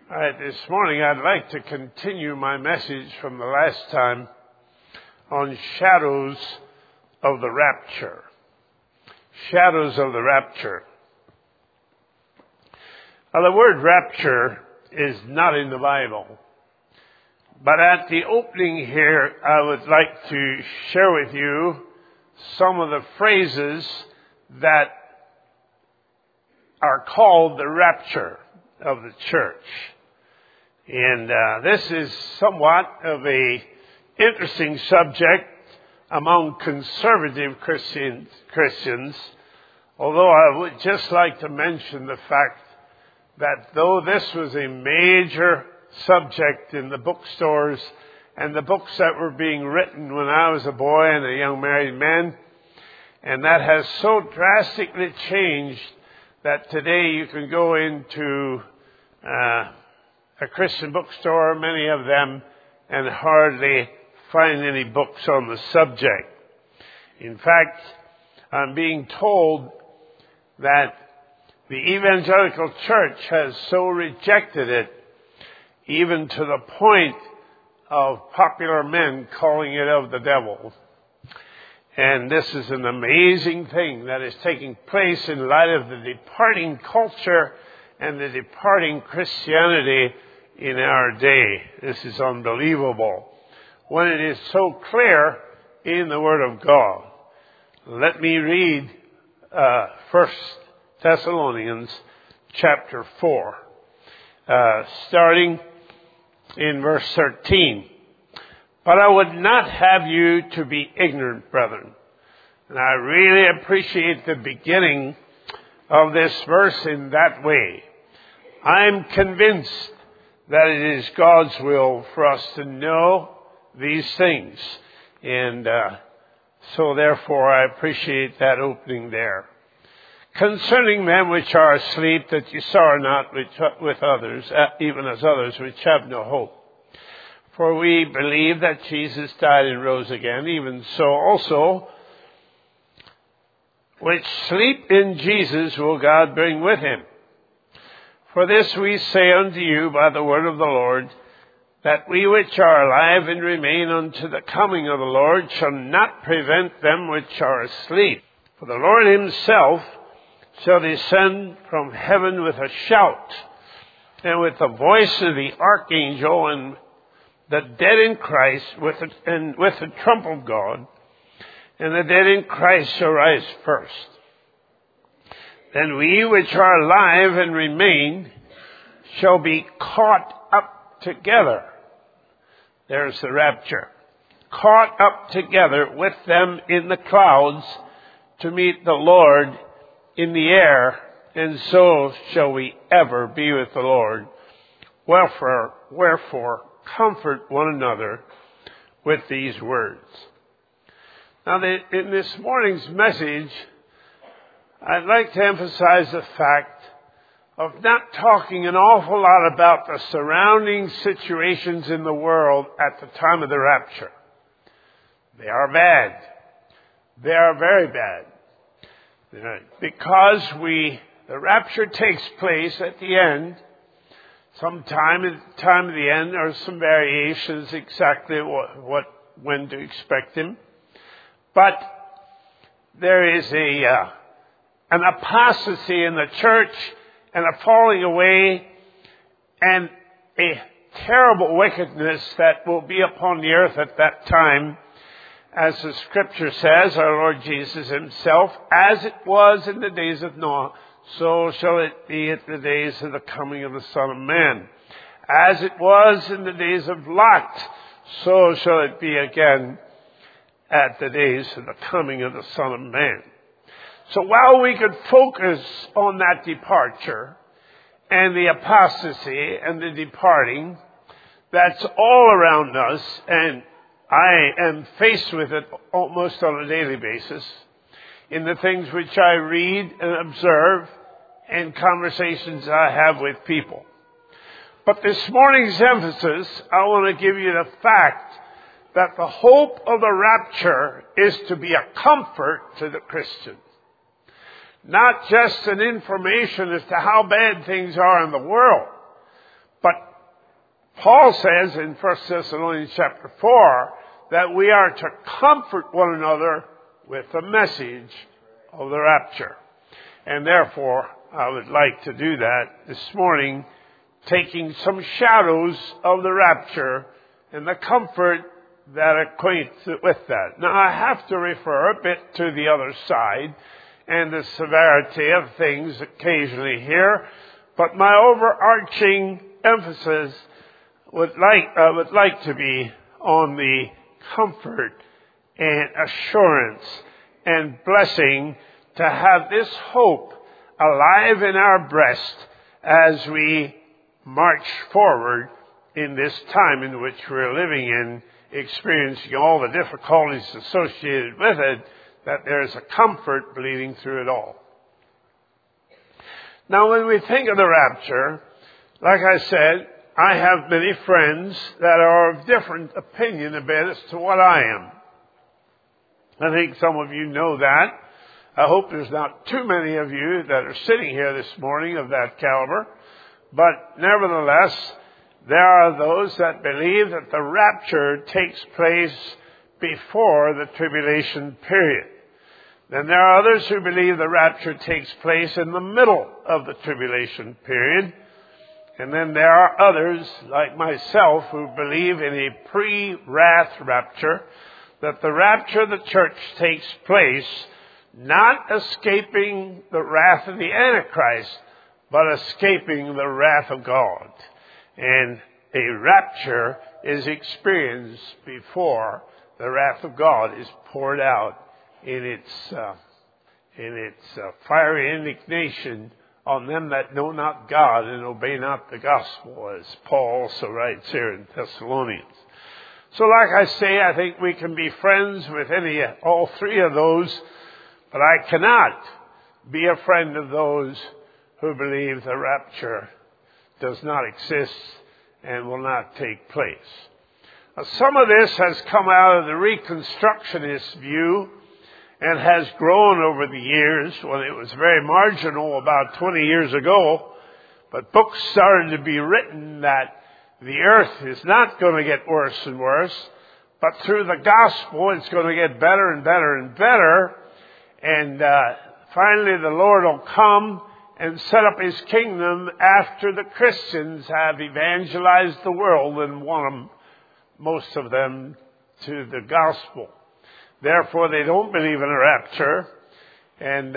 All right, this morning I'd like to continue my message from the last time on shadows of the rapture. Shadows of the rapture. Now, the word rapture is not in the Bible. But at the opening here, I would like to share with you some of the phrases that are called the rapture of the church. And this is somewhat of a interesting subject among conservative Christians, although I would just like to mention the fact that though this was a major subject in the bookstores and the books that were being written when I was a boy and a young married man, and that has so drastically changed that today you can go into a Christian bookstore, many of them, and hardly find any books on the subject. In fact, I'm being told that the evangelical church has so rejected it, even to the point of popular men calling it of the devil. And this is an amazing thing that is taking place in light of the departing culture and the departing Christianity in our day. This is unbelievable when it is so clear in the Word of God. Let me read 1 Thessalonians chapter 4, starting in verse 13. But I would not have you to be ignorant, brethren. And I really appreciate the beginning of this verse in that way. I'm convinced that it is God's will for us to know these things. And so therefore I appreciate that opening there. Concerning them which are asleep, that ye sorrow not with others, even as others which have no hope. For we believe that Jesus died and rose again, even so also which sleep in Jesus will God bring with him. For this we say unto you by the word of the Lord, that we which are alive and remain unto the coming of the Lord shall not prevent them which are asleep. For the Lord himself shall descend from heaven with a shout, and with the voice of the archangel, and the dead in Christ, with the trump of God, and the dead in Christ shall rise first. Then we which are alive and remain shall be caught up together. There's the rapture. Caught up together with them in the clouds to meet the Lord in the air, and so shall we ever be with the Lord. Wherefore, comfort one another with these words. Now, in this morning's message, I'd like to emphasize the fact of not talking an awful lot about the surrounding situations in the world at the time of the rapture. They are bad. They are very bad. Because the rapture takes place at the end, sometime at the time of the end. There are some variations exactly when to expect him. But there is an apostasy in the church and a falling away and a terrible wickedness that will be upon the earth at that time. As the scripture says, our Lord Jesus himself, as it was in the days of Noah, so shall it be at the days of the coming of the Son of Man. As it was in the days of Lot, so shall it be again at the days of the coming of the Son of Man. So while we could focus on that departure and the apostasy and the departing, that's all around us, and I am faced with it almost on a daily basis in the things which I read and observe and conversations I have with people. But this morning's emphasis, I want to give you the fact that the hope of the rapture is to be a comfort to the Christian. Not just an information as to how bad things are in the world, But Paul says in 1 Thessalonians chapter 4 that we are to comfort one another with the message of the rapture. And therefore, I would like to do that this morning, taking some shadows of the rapture and the comfort that acquaints it with that. Now, I have to refer a bit to the other side and the severity of things occasionally here, but my overarching emphasis would like to be on the comfort and assurance and blessing to have this hope alive in our breast as we march forward in this time in which we're living in, experiencing all the difficulties associated with it, that there's a comfort bleeding through it all. Now, when we think of the rapture, like I said, I have many friends that are of different opinion a bit as to what I am. I think some of you know that. I hope there's not too many of you that are sitting here this morning of that caliber. But nevertheless, there are those that believe that the rapture takes place before the tribulation period. Then there are others who believe the rapture takes place in the middle of the tribulation period. And then there are others, like myself, who believe in a pre-wrath rapture, that the rapture of the church takes place not escaping the wrath of the Antichrist, but escaping the wrath of God. And a rapture is experienced before the wrath of God is poured out in its fiery indignation on them that know not God and obey not the gospel, as Paul also writes here in Thessalonians. So like I say, I think we can be friends with all three of those, but I cannot be a friend of those who believe the rapture does not exist and will not take place. Now, some of this has come out of the Reconstructionist view and has grown over the years when it was very marginal about 20 years ago. But books started to be written that the earth is not going to get worse and worse, but through the gospel it's going to get better and better and better. And finally the Lord will come and set up his kingdom after the Christians have evangelized the world and won most of them to the gospel. Therefore, they don't believe in a rapture. And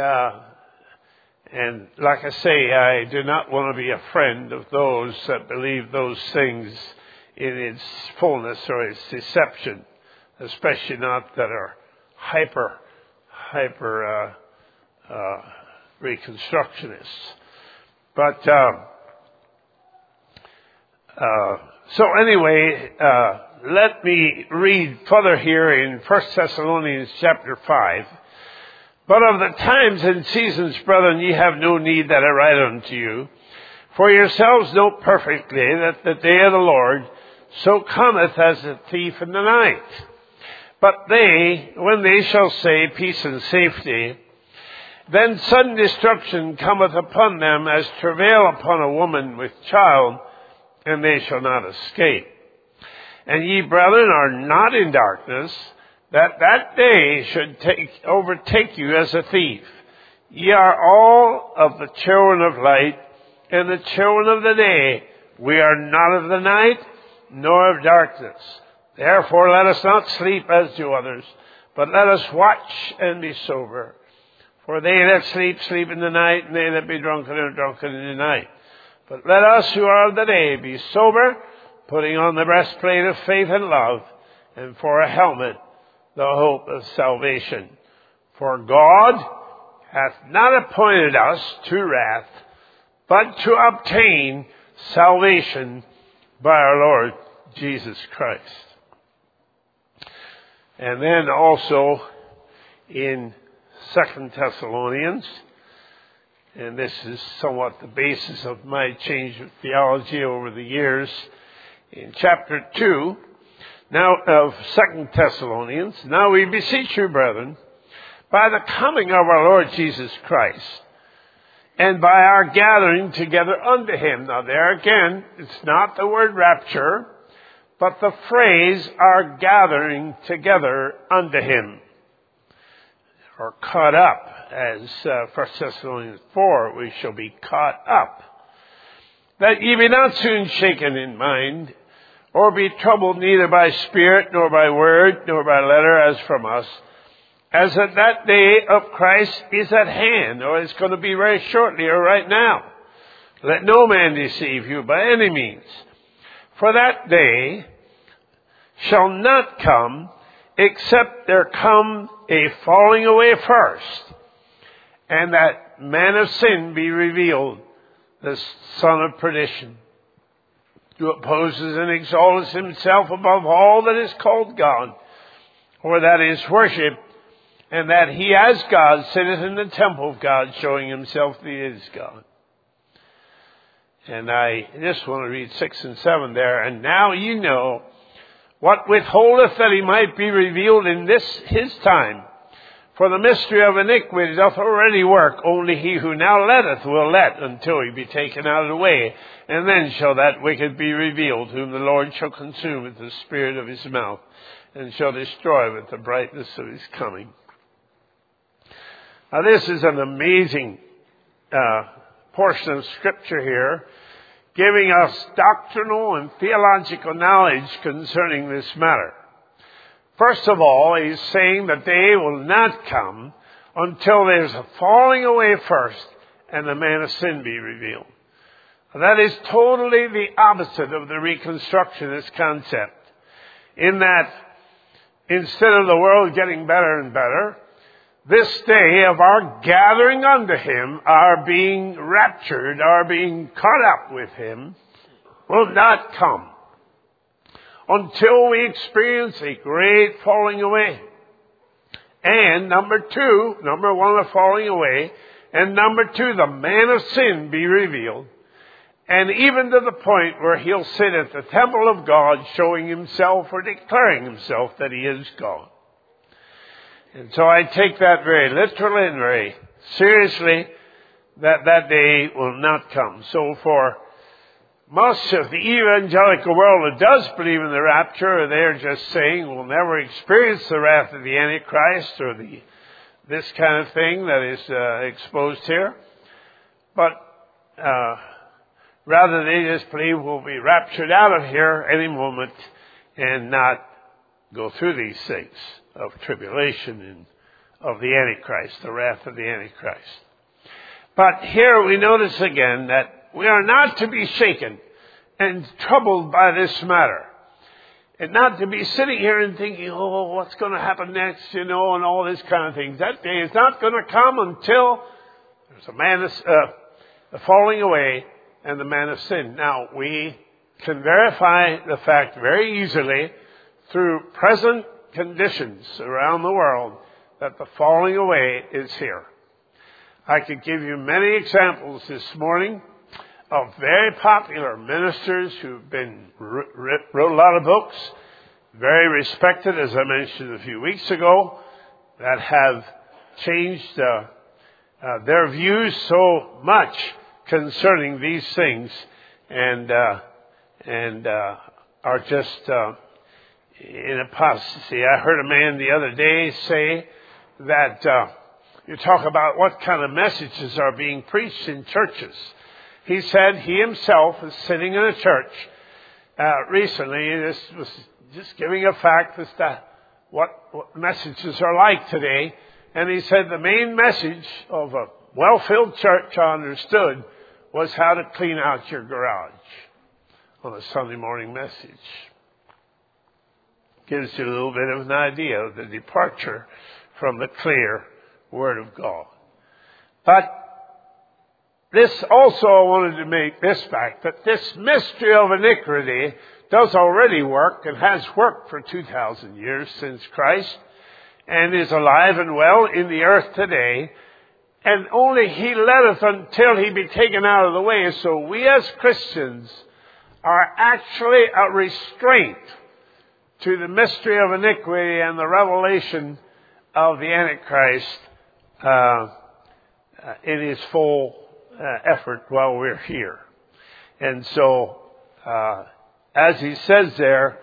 like I say, I do not want to be a friend of those that believe those things in its fullness or its deception, especially not that are hyper Reconstructionists. But so anyway, let me read further here in 1 Thessalonians chapter 5. But of the times and seasons, brethren, ye have no need that I write unto you. For yourselves know perfectly that the day of the Lord so cometh as a thief in the night. But they, when they shall say peace and safety, then sudden destruction cometh upon them as travail upon a woman with child, and they shall not escape. And ye, brethren, are not in darkness, that day should overtake you as a thief. Ye are all of the children of light, and the children of the day. We are not of the night, nor of darkness. Therefore let us not sleep as do others, but let us watch and be sober. For they that sleep, sleep in the night, and they that be drunken are drunken in the night. But let us who are of the day be sober, putting on the breastplate of faith and love, and for a helmet the hope of salvation. For God hath not appointed us to wrath, but to obtain salvation by our Lord Jesus Christ. And then also in 2 Thessalonians, and this is somewhat the basis of my change of theology over the years, in chapter 2, now of 2 Thessalonians, now we beseech you, brethren, by the coming of our Lord Jesus Christ, and by our gathering together unto him. Now there again, it's not the word rapture, but the phrase, our gathering together unto him. Or caught up, as 1 Thessalonians 4, we shall be caught up. That ye be not soon shaken in mind, or be troubled neither by spirit, nor by word, nor by letter as from us, as that day of Christ is at hand, or it's going to be very shortly, or right now. Let no man deceive you by any means. For that day shall not come, except there come a falling away first, and that man of sin be revealed, the son of perdition, who opposes and exalts himself above all that is called God, or that is worshipped, and that he as God sitteth in the temple of God, showing himself that he is God. And I just want to read 6 and 7 there. And now you know what withholdeth that he might be revealed in this his time. For the mystery of iniquity doth already work. Only he who now letteth will let until he be taken out of the way. And then shall that wicked be revealed, whom the Lord shall consume with the spirit of his mouth, and shall destroy with the brightness of his coming. Now this is an amazing portion of Scripture here, giving us doctrinal and theological knowledge concerning this matter. First of all, he's saying that they will not come until there's a falling away first and the man of sin be revealed. That is totally the opposite of the Reconstructionist concept, in that instead of the world getting better and better, this day of our gathering unto him, our being raptured, our being caught up with him, will not come until we experience a great falling away. And number one, the falling away, and number two, the man of sin be revealed, and even to the point where he'll sit at the temple of God, showing himself or declaring himself that he is God. And so I take that very literally and very seriously, that day will not come. So for most of the evangelical world that does believe in the rapture, they're just saying we'll never experience the wrath of the Antichrist or this kind of thing that is exposed here. But rather they just believe we'll be raptured out of here any moment and not go through these things of tribulation and of the Antichrist, the wrath of the Antichrist. But here we notice again that we are not to be shaken and troubled by this matter. And not to be sitting here and thinking, oh, what's going to happen next, and all this kind of things. That day is not going to come until there's a falling away and the man of sin. Now, we can verify the fact very easily through present conditions around the world that the falling away is here. I could give you many examples this morning of very popular ministers who've been wrote a lot of books, very respected, as I mentioned a few weeks ago, that have changed their views so much concerning these things, and are just in apostasy. I heard a man the other day say that you talk about what kind of messages are being preached in churches. He said he himself is sitting in a church recently. This was just giving a fact as to what messages are like today. And he said the main message of a well-filled church, I understood, was how to clean out your garage on a Sunday morning message. Gives you a little bit of an idea of the departure from the clear Word of God. But this also, I wanted to make this fact, that this mystery of iniquity does already work and has worked for 2,000 years since Christ, and is alive and well in the earth today. And only he letteth until he be taken out of the way. So we as Christians are actually a restraint to the mystery of iniquity and the revelation of the Antichrist in his full effort while we're here. And so, as he says there,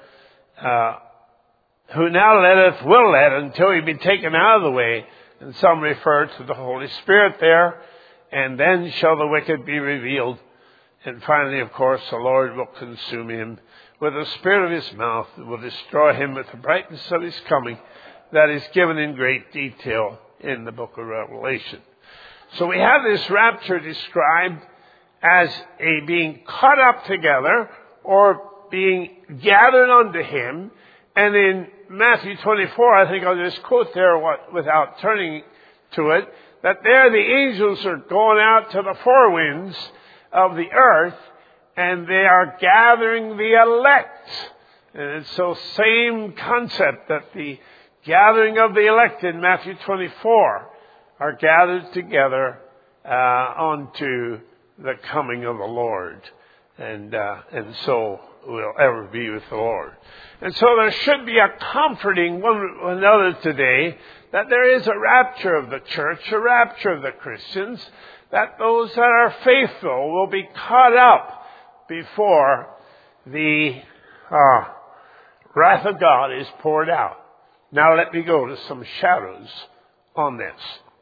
who now letteth will let until he be taken out of the way. And some refer to the Holy Spirit there. And then shall the wicked be revealed. And finally, of course, the Lord will consume him with the spirit of his mouth, and will destroy him with the brightness of his coming. That is given in great detail in the book of Revelation. So we have this rapture described as a being caught up together or being gathered unto him. And in Matthew 24, I think I'll just quote there without turning to it, that there the angels are going out to the four winds of the earth, and they are gathering the elect. And it's so same concept that the gathering of the elect in Matthew 24 are gathered together unto the coming of the Lord. And so we'll ever be with the Lord. And so there should be a comforting one another today that there is a rapture of the church, a rapture of the Christians, that those that are faithful will be caught up before the wrath of God is poured out. Now let me go to some shadows on this.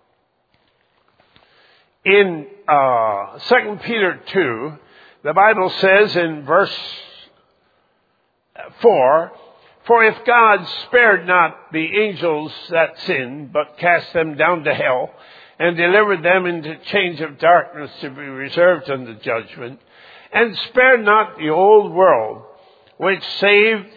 In 2 Peter 2, the Bible says in verse 4, for if God spared not the angels that sinned, but cast them down to hell, and delivered them into chains of darkness to be reserved unto judgment, and spared not the old world, which saved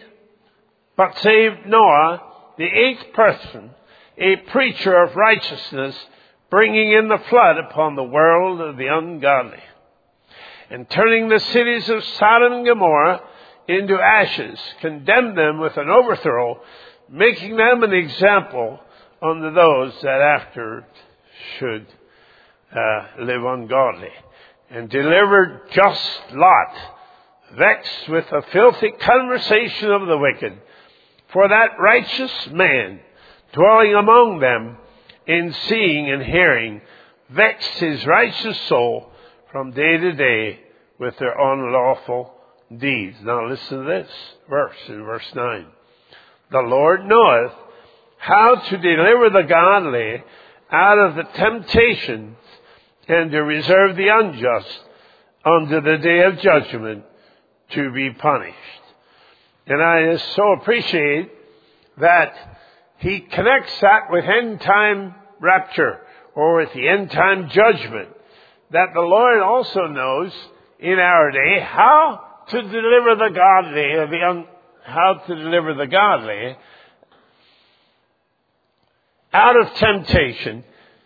Noah, the eighth person, a preacher of righteousness, bringing in the flood upon the world of the ungodly, and turning the cities of Sodom and Gomorrah into ashes, condemned them with an overthrow, making them an example unto those that after should live ungodly, and delivered just Lot, vexed with the filthy conversation of the wicked. For that righteous man, dwelling among them, in seeing and hearing, vexed his righteous soul from day to day with their unlawful deeds. Now listen to this verse in verse 9. The Lord knoweth how to deliver the godly out of the temptations, and to reserve the unjust unto the day of judgment to be punished. And I just so appreciate that he connects that with end time rapture, or with the end time judgment, that the Lord also knows in our day how to deliver the godly, out of temptations,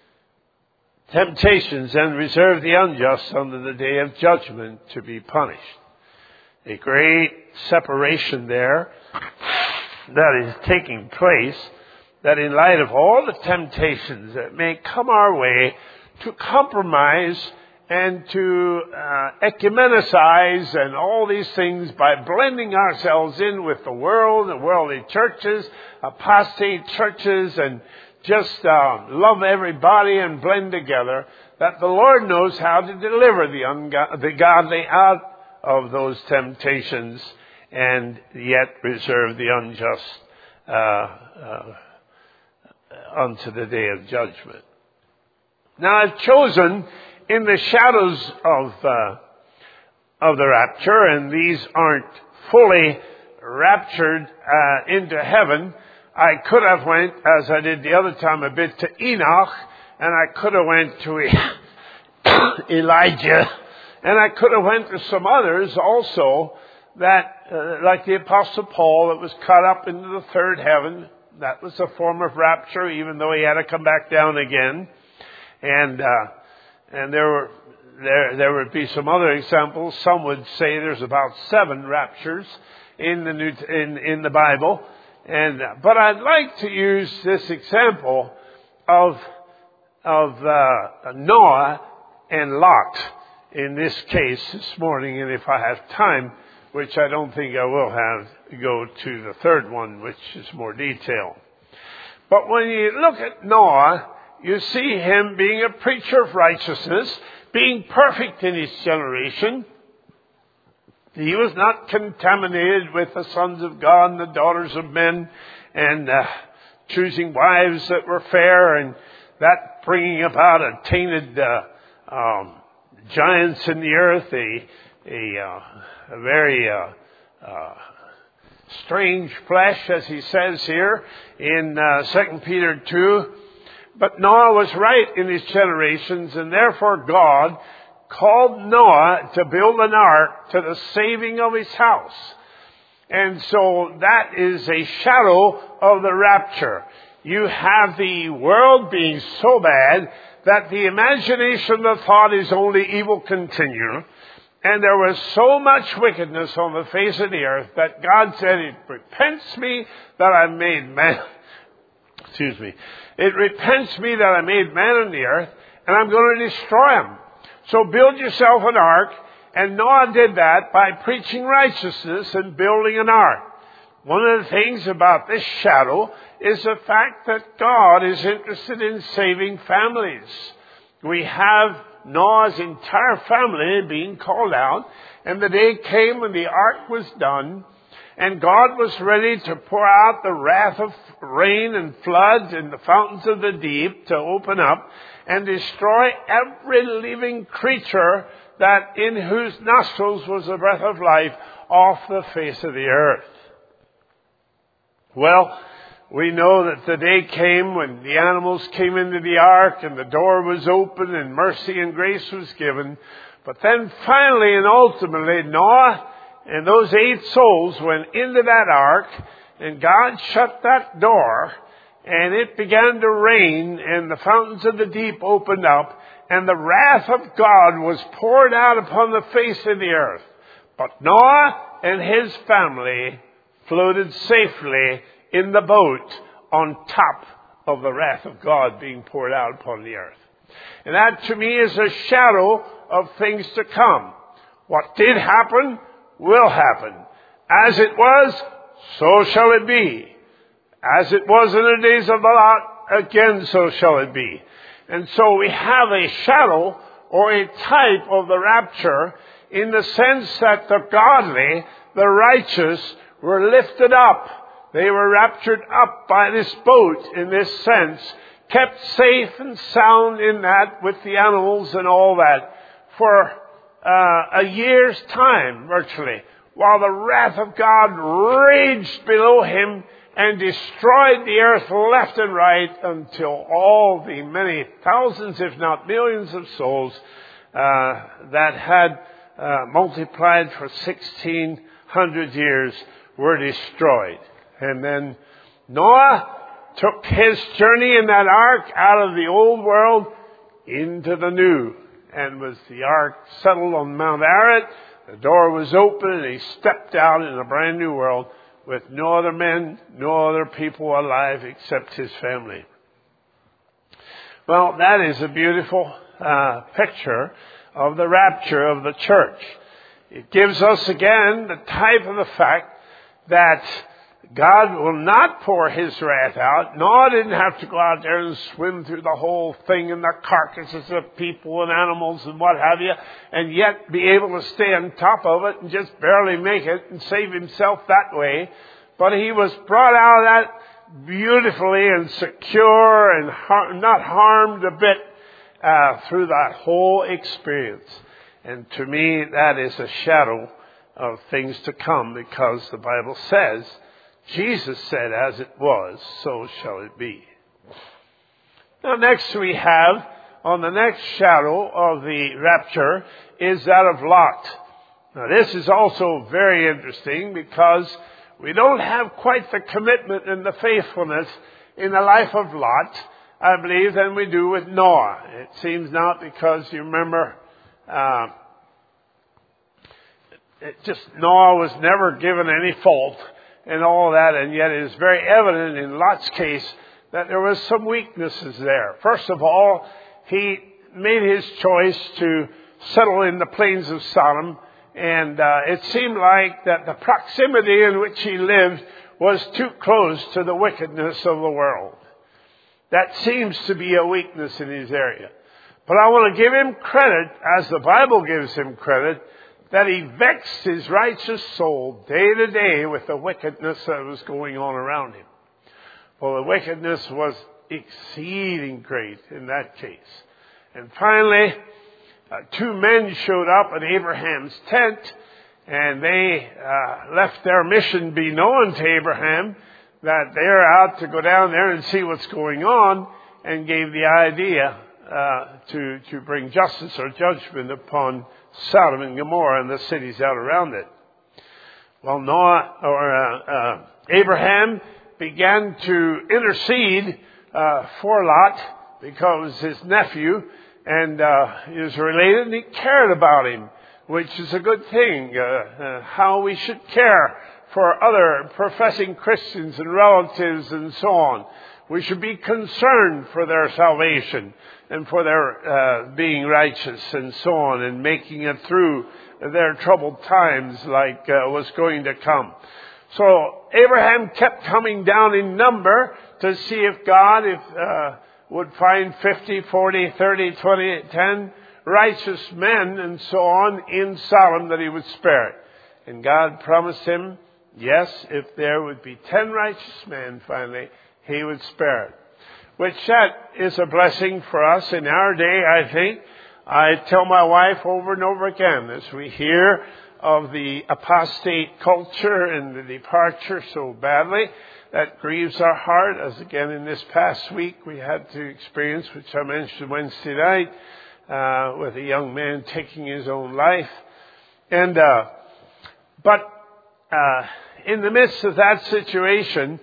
and reserve the unjust unto the day of judgment to be punished. A great separation there that is taking place, that in light of all the temptations that may come our way to compromise and to ecumenicize and all these things by blending ourselves in with the world and worldly churches, apostate churches, and just love everybody and blend together, that the Lord knows how to deliver the godly out of those temptations and yet reserve the unjust unto the day of judgment. Now I've chosen in the shadows of the rapture, and these aren't fully raptured into heaven. I could have went, as I did the other time, a bit to Enoch, and I could have went to Elijah, and I could have went to some others also that, like the Apostle Paul, that was caught up into the third heaven. That was a form of rapture, even though he had to come back down again. And there would be some other examples. Some would say there's about 7 raptures in the Bible. But I'd like to use this example of Noah and Lot in this case this morning. And if I have time, which I don't think I will have, go to the third one, which is more detailed. But when you look at Noah, you see him being a preacher of righteousness, being perfect in his generation, he was not contaminated with the sons of God and the daughters of men and choosing wives that were fair and that bringing about a tainted giants in the earth, a very strange flesh, as he says here in 2 Peter 2. But Noah was right in his generations, and therefore God called Noah to build an ark to the saving of his house. And so that is a shadow of the rapture. You have the world being so bad that the imagination of thought is only evil continuum. And there was so much wickedness on the face of the earth that God said, it repents me that I made man. It repents me that I made man on the earth, and I'm going to destroy him. So build yourself an ark. And Noah did that by preaching righteousness and building an ark. One of the things about this shadow is the fact that God is interested in saving families. We have Noah's entire family being called out, and the day came when the ark was done, and God was ready to pour out the wrath of rain and floods and the fountains of the deep to open up and destroy every living creature that in whose nostrils was the breath of life off the face of the earth. Well, we know that the day came when the animals came into the ark and the door was open and mercy and grace was given. But then finally and ultimately Noah and those 8 souls went into that ark, and God shut that door, and it began to rain, and the fountains of the deep opened up, and the wrath of God was poured out upon the face of the earth. But Noah and his family floated safely in the boat on top of the wrath of God being poured out upon the earth. And that to me is a shadow of things to come. What did happen will happen. As it was, so shall it be. As it was in the days of Lot, again so shall it be. And so we have a shadow or a type of the rapture in the sense that the godly, the righteous, were lifted up. They were raptured up by this boat in this sense, kept safe and sound in that with the animals and all that for a year's time virtually, while the wrath of God raged below him and destroyed the earth left and right until all the many thousands, if not millions of souls that had multiplied for 1,600 years were destroyed. And then Noah took his journey in that ark out of the old world into the new. And was the ark settled on Mount Ararat, the door was open, and he stepped out in a brand new world with no other men, no other people alive except his family. Well, that is a beautiful picture of the rapture of the church. It gives us again the type of the fact that God will not pour his wrath out. Noah didn't have to go out there and swim through the whole thing and the carcasses of people and animals and what have you, and yet be able to stay on top of it and just barely make it and save himself that way. But he was brought out of that beautifully and secure and not harmed a bit through that whole experience. And to me, that is a shadow of things to come, because the Bible says, Jesus said, as it was, so shall it be. Now next we have, on the next shadow of the rapture, is that of Lot. Now this is also very interesting, because we don't have quite the commitment and the faithfulness in the life of Lot, I believe, than we do with Noah. It seems not, because you remember, Noah was never given any fault and all that, and yet it is very evident in Lot's case that there was some weaknesses there. First of all, he made his choice to settle in the plains of Sodom, and it seemed like that the proximity in which he lived was too close to the wickedness of the world. That seems to be a weakness in his area. But I want to give him credit, as the Bible gives him credit, that he vexed his righteous soul day to day with the wickedness that was going on around him. For the wickedness was exceeding great in that case. And finally, two men showed up at Abraham's tent, and they left their mission be known to Abraham that they're out to go down there and see what's going on, and gave the idea to bring justice or judgment upon Sodom and Gomorrah and the cities out around it. Well, Abraham began to intercede for Lot because his nephew and is related, and he cared about him, which is a good thing. How we should care for other professing Christians and relatives and so on. We should be concerned for their salvation and for their being righteous and so on, and making it through their troubled times like was going to come. So Abraham kept coming down in number to see if God would find 50, 40, 30, 20, 10 righteous men and so on in Sodom that he would spare it. And God promised him, yes, if there would be 10 righteous men finally, he would spare it. Which that is a blessing for us in our day, I think. I tell my wife over and over again, as we hear of the apostate culture and the departure so badly, that grieves our heart, as again in this past week we had to experience, which I mentioned Wednesday night, with a young man taking his own life. And but in the midst of that situation,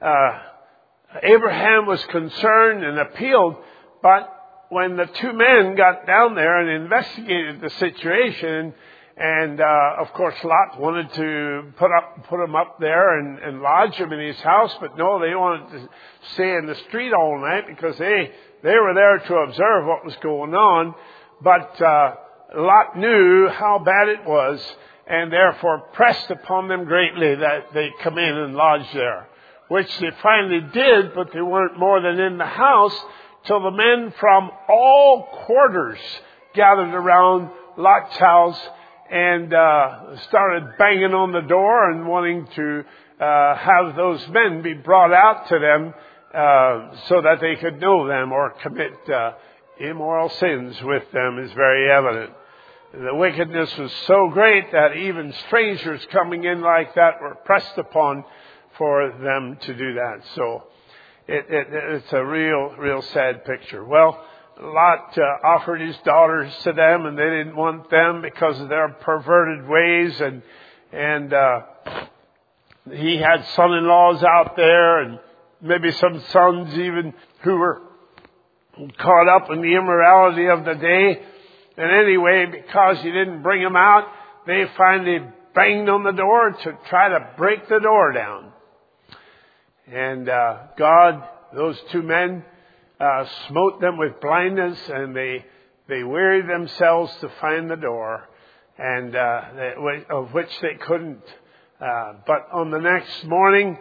Abraham was concerned and appealed, but when the two men got down there and investigated the situation, and of course Lot wanted to put him up there and lodge him in his house, but no, they wanted to stay in the street all night because they were there to observe what was going on. But Lot knew how bad it was, and therefore pressed upon them greatly that they come in and lodge there. Which they finally did, but they weren't more than in the house till the men from all quarters gathered around Lot's house and started banging on the door and wanting to have those men be brought out to them so that they could know them or commit immoral sins with them is very evident. The wickedness was so great that even strangers coming in like that were pressed upon for them to do that. So it's a real sad picture. Well, Lot offered his daughters to them, and they didn't want them because of their perverted ways, and he had son-in-laws out there, and maybe some sons even who were caught up in the immorality of the day. And anyway, because he didn't bring them out, they finally banged on the door to try to break the door down. And God, those two men, smote them with blindness, and they wearied themselves to find the door, and of which they couldn't. But on the next morning,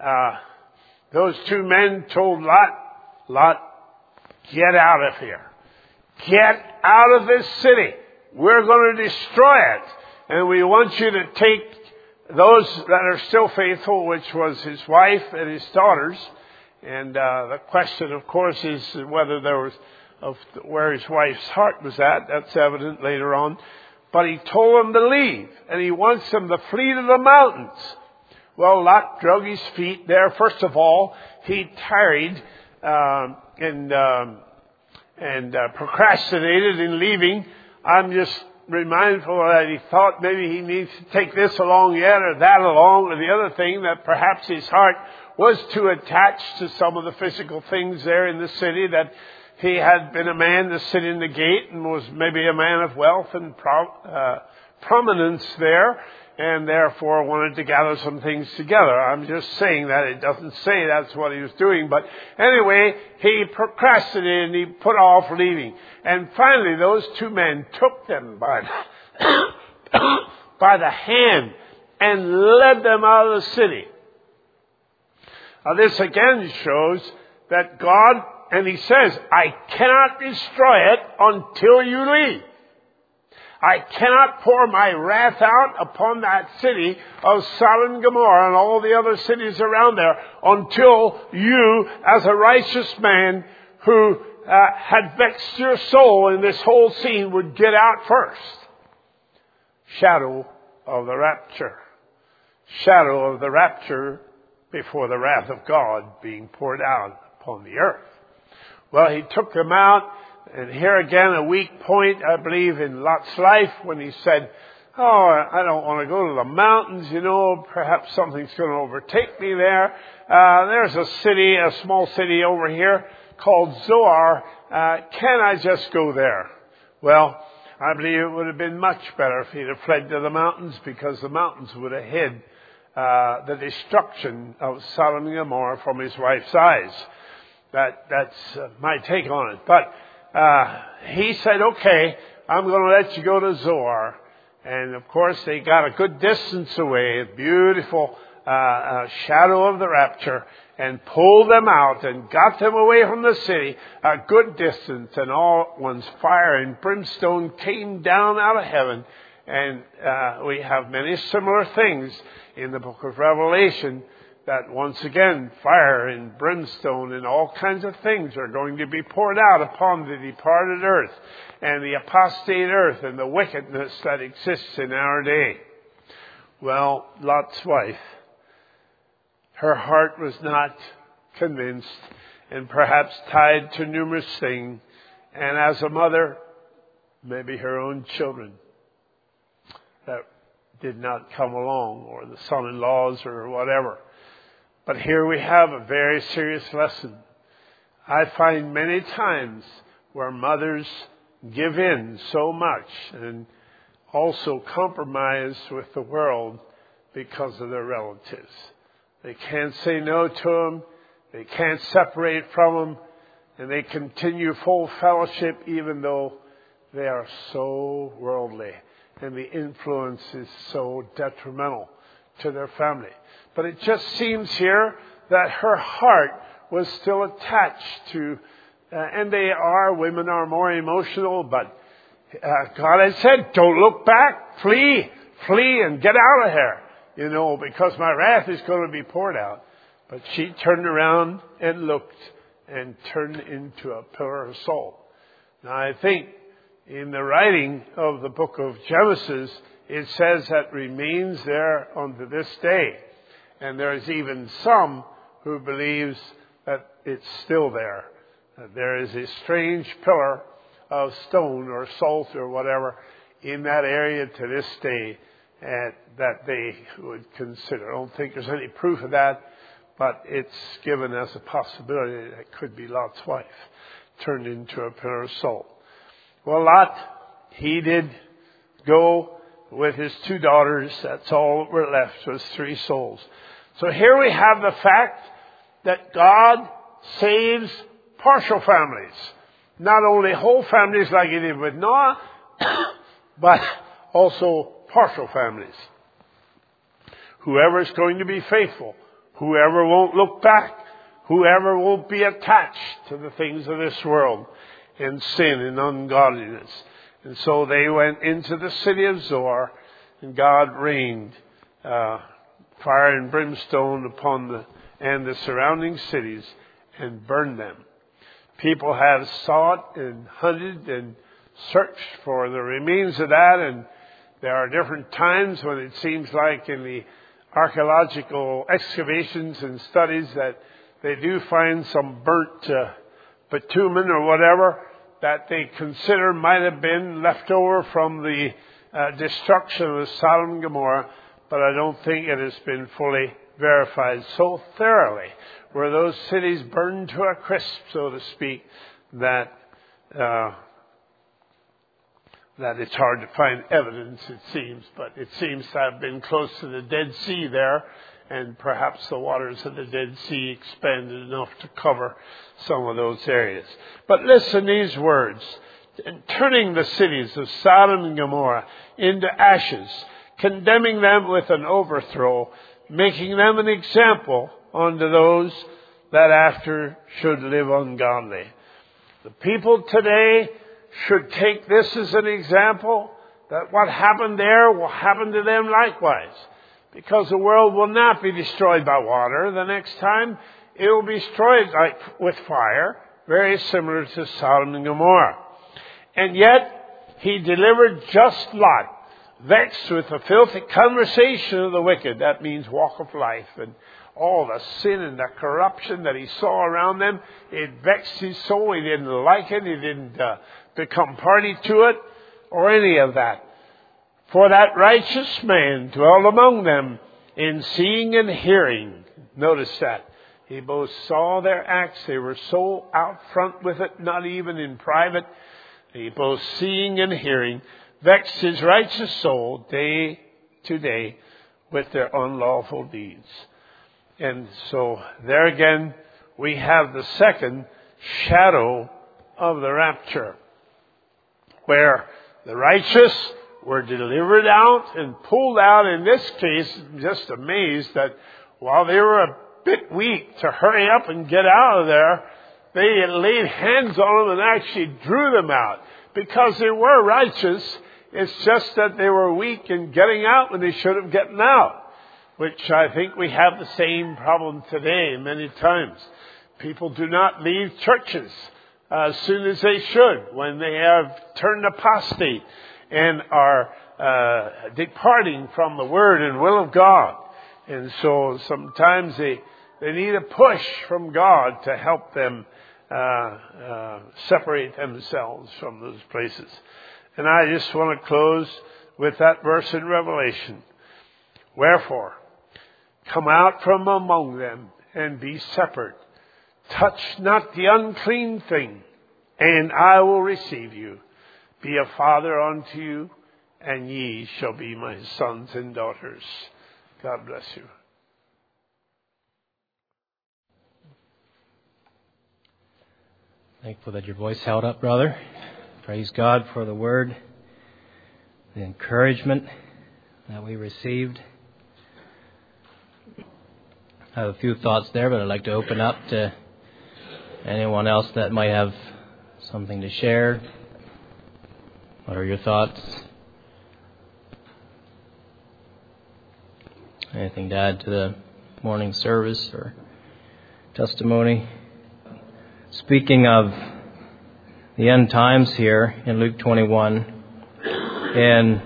those two men told Lot, get out of here. Get out of this city. We're going to destroy it. And we want you to take those that are still faithful, which was his wife and his daughters. And the question, of course, is whether there was where his wife's heart was at. That's evident later on. But he told them to leave, and he wants them to flee to the mountains. Well, Lot drug his feet there. First of all, he tarried and procrastinated in leaving. I'm just mindful that he thought maybe he needs to take this along yet or that along, or the other thing, that perhaps his heart was too attached to some of the physical things there in the city, that he had been a man to sit in the gate and was maybe a man of wealth and prominence there, and therefore wanted to gather some things together. I'm just saying that. It doesn't say that's what he was doing. But anyway, he procrastinated and he put off leaving. And finally, those two men took them by the hand and led them out of the city. Now, this again shows that God And he says, I cannot destroy it until you leave. I cannot pour my wrath out upon that city of Sodom and Gomorrah and all the other cities around there until you, as a righteous man who had vexed your soul in this whole scene, would get out first. Shadow of the rapture. Shadow of the rapture before the wrath of God being poured out upon the earth. Well, he took them out. And here again, a weak point, I believe, in Lot's life when he said, oh, I don't want to go to the mountains, perhaps something's going to overtake me there. There's a city, a small city over here called Zoar. Can I just go there? Well, I believe it would have been much better if he'd have fled to the mountains, because the mountains would have hid the destruction of Sodom and Gomorrah from his wife's eyes. That's my take on it. But he said, okay, I'm going to let you go to Zoar. And of course, they got a good distance away, a beautiful shadow of the rapture, and pulled them out and got them away from the city a good distance. And all at once, fire and brimstone came down out of heaven. And we have many similar things in the book of Revelation, that once again, fire and brimstone and all kinds of things are going to be poured out upon the departed earth and the apostate earth and the wickedness that exists in our day. Well, Lot's wife, her heart was not convinced, and perhaps tied to numerous things, and as a mother, maybe her own children that did not come along, or the son-in-laws or whatever. But here we have a very serious lesson. I find many times where mothers give in so much and also compromise with the world because of their relatives. They can't say no to them. They can't separate from them. And they continue full fellowship even though they are so worldly. And the influence is so detrimental to their family. But it just seems here that her heart was still attached to, and women are more emotional, but God had said, don't look back, flee and get out of here, because my wrath is going to be poured out. But she turned around and looked and turned into a pillar of salt. Now I think in the writing of the book of Genesis, it says that remains there unto this day. And there's even some who believes that it's still there. That there is a strange pillar of stone or salt or whatever in that area to this day that they would consider. I don't think there's any proof of that, but it's given as a possibility that it could be Lot's wife turned into a pillar of salt. Well, Lot, he did go with his 2 daughters. That's all that were left, was 3 souls. So here we have the fact that God saves partial families. Not only whole families like he did with Noah, but also partial families. Whoever is going to be faithful, whoever won't look back, whoever won't be attached to the things of this world and sin and ungodliness. And so they went into the city of Zoar, and God rained fire and brimstone upon the surrounding cities and burned them. People have sought and hunted and searched for the remains of that, and there are different times when it seems like in the archaeological excavations and studies that they do find some burnt bitumen or whatever that they consider might have been left over from the destruction of Sodom and Gomorrah, but I don't think it has been fully verified. So thoroughly were those cities burned to a crisp, so to speak, that it's hard to find evidence, it seems. But it seems to have been close to the Dead Sea there, and perhaps the waters of the Dead Sea expanded enough to cover some of those areas. But listen these words. Turning the cities of Sodom and Gomorrah into ashes, condemning them with an overthrow, making them an example unto those that after should live ungodly. The people today should take this as an example, that what happened there will happen to them likewise. Because the world will not be destroyed by water. The next time it will be destroyed with fire, very similar to Sodom and Gomorrah. And yet, he delivered just Lot, vexed with the filthy conversation of the wicked. That means walk of life and all the sin and the corruption that he saw around them. It vexed his soul. He didn't like it. He didn't become party to it or any of that. For that righteous man dwelled among them in seeing and hearing. Notice that. He both saw their acts. They were so out front with it, not even in private. He both seeing and hearing, vexed his righteous soul day to day with their unlawful deeds. And so there again, we have the second shadow of the rapture, where the righteous were delivered out and pulled out. In this case, I'm just amazed that while they were a bit weak to hurry up and get out of there, they laid hands on them and actually drew them out. Because they were righteous, it's just that they were weak in getting out when they should have gotten out. Which I think we have the same problem today many times. People do not leave churches as soon as they should when they have turned apostate and are departing from the Word and will of God. And so sometimes they need a push from God to help them separate themselves from those places. And I just want to close with that verse in Revelation. Wherefore, come out from among them and be separate. Touch not the unclean thing, and I will receive you. Be a father unto you, and ye shall be my sons and daughters. God bless you. Thankful that your voice held up, brother. Praise God for the word, the encouragement that we received. I have a few thoughts there, but I'd like to open up to anyone else that might have something to share. What are your thoughts? Anything to add to the morning service or testimony? Speaking of the end times here in Luke 21, and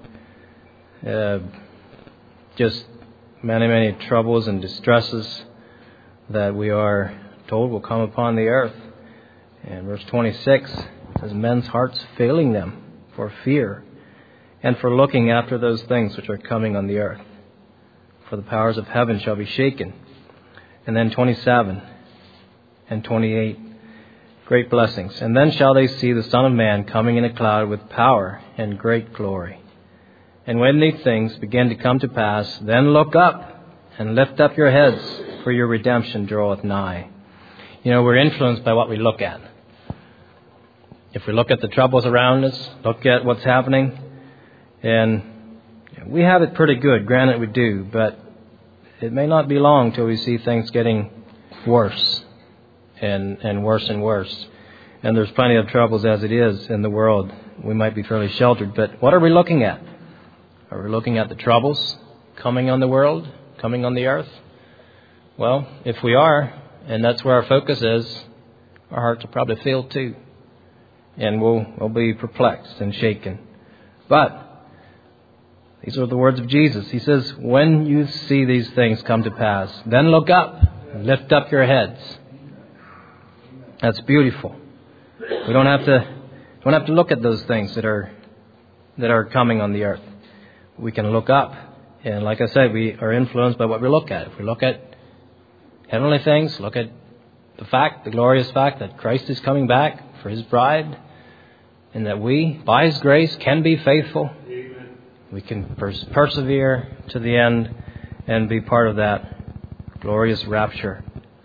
just many troubles and distresses that we are told will come upon the earth. And verse 26 says, men's hearts failing them for fear and for looking after those things which are coming on the earth. For the powers of heaven shall be shaken. And then 27 and 28, great blessings. And then shall they see the Son of Man coming in a cloud with power and great glory. And when these things begin to come to pass, then look up and lift up your heads, for your redemption draweth nigh. You know, we're influenced by what we look at. If we look at the troubles around us, look at what's happening, and we have it pretty good, granted we do, but it may not be long till we see things getting worse and worse and worse. And there's plenty of troubles as it is in the world. We might be fairly sheltered, but what are we looking at? Are we looking at the troubles coming on the world, coming on the earth? Well, if we are, and that's where our focus is, our hearts will probably fail too. And we'll be perplexed and shaken. But these are the words of Jesus. He says, when you see these things come to pass, then look up and lift up your heads. That's beautiful. We don't have to look at those things that are coming on the earth. We can look up. And like I said, we are influenced by what we look at. If we look at heavenly things, look at the glorious fact that Christ is coming back for His bride, and that we, by His grace, can be faithful. Amen. We can persevere to the end and be part of that glorious rapture.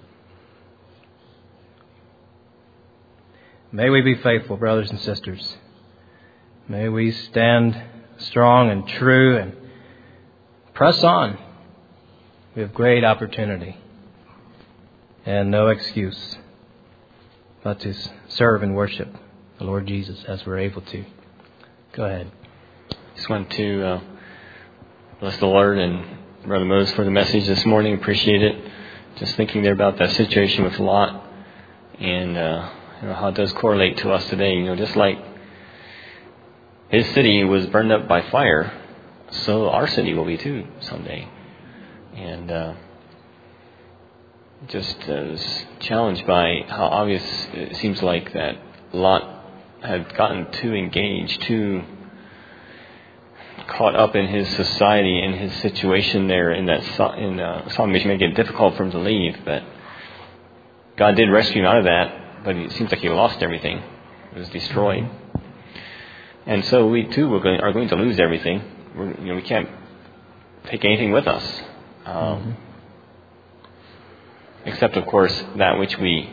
May we be faithful, brothers and sisters. May we stand strong and true and press on. We have great opportunity. and no excuse but to serve and worship the Lord Jesus as we're able to. Go ahead. Just want to bless the Lord and Brother Moses for the message this morning. Appreciate it. Just thinking there about that situation with Lot and how it does correlate to us today. Just like his city was burned up by fire, so our city will be too someday. And just was challenged by how obvious it seems like that Lot had gotten too engaged, too caught up in his society, in his situation there in Sodom, which made it difficult for him to leave. But God did rescue him out of that, but it seems like he lost everything. It was destroyed. And so we too are going to lose everything. We can't take anything with us. Except, of course, that which we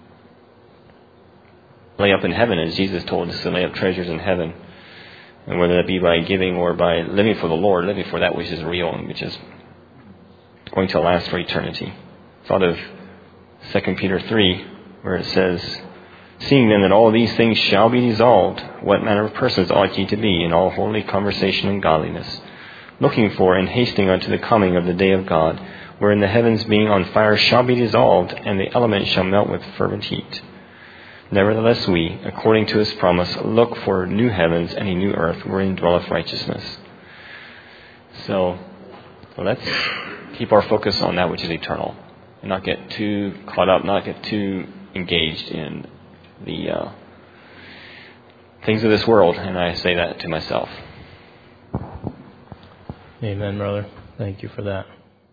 lay up in heaven, as Jesus told us to lay up treasures in heaven. And whether that be by giving or by living for the Lord, living for that which is real and which is going to last for eternity. Thought of 2 Peter 3, where it says, "Seeing then that all these things shall be dissolved, what manner of persons ought ye to be in all holy conversation and godliness, looking for and hasting unto the coming of the day of God, wherein the heavens being on fire shall be dissolved, and the elements shall melt with fervent heat. Nevertheless we, according to his promise, look for new heavens and a new earth, wherein dwelleth righteousness." So let's keep our focus on that which is eternal, and not get too caught up, not get too engaged in the things of this world. And I say that to myself. Amen, brother. Thank you for that.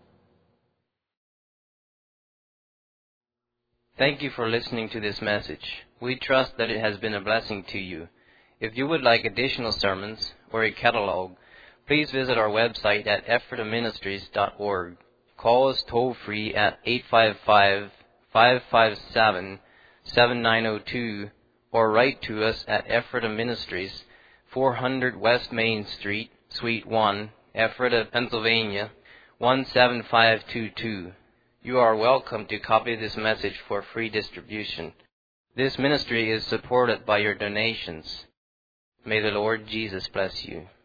Thank you for listening to this message. We trust that it has been a blessing to you. If you would like additional sermons or a catalog, please visit our website at ephrataministries.org. Call us toll-free at 855-557-7902 or write to us at Ephrata Ministries, 400 West Main Street, Suite 1, Ephrata, Pennsylvania, 17522. You are welcome to copy this message for free distribution. This ministry is supported by your donations. May the Lord Jesus bless you.